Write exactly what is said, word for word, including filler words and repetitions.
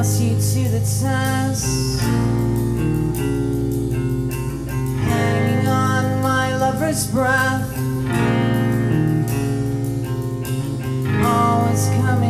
pass you to the test. Hanging on my lover's breath, always coming